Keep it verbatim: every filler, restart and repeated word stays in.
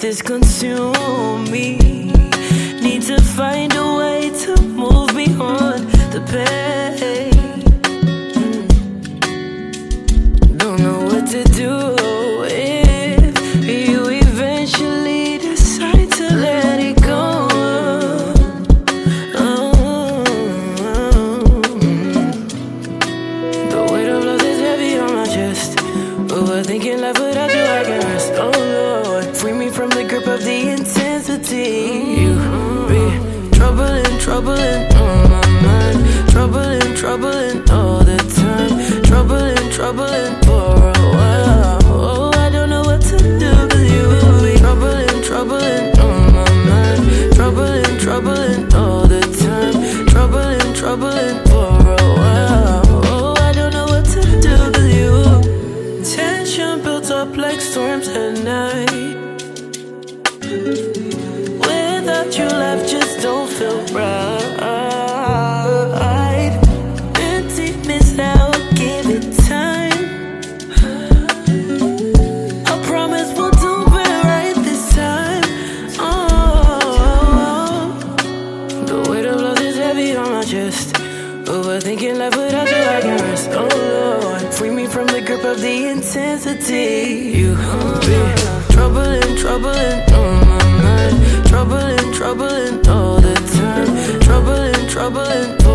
this consume me. Need to find a way to move beyond the pain. Don't know what to do if you eventually decide to let it go. Oh, the weight of love is heavy on my chest. Overthinking life without you, I can rest. Oh Lord, free me from the grip of the intensity. You be troubling, troubling on my mind. Troubling, troubling all the time. Troubling, troubling for a while. Oh, I don't know what to do, cause you be troubling, troubling on my mind. Troubling, troubling all the time. Troubling, troubling for a while. Oh, I don't know what to do, cause you tension built up like storms at night. Without you, life just don't feel right. Emptiness, I'll give it time. I promise we'll do it right this time. Oh, the weight of love is heavy on my chest. Overthinking life without you, I can rest. Oh Lord, free me from the grip of the intensity. You be troubling, troubling on my mind. Troubling, troubling all the time. Troubling, troubling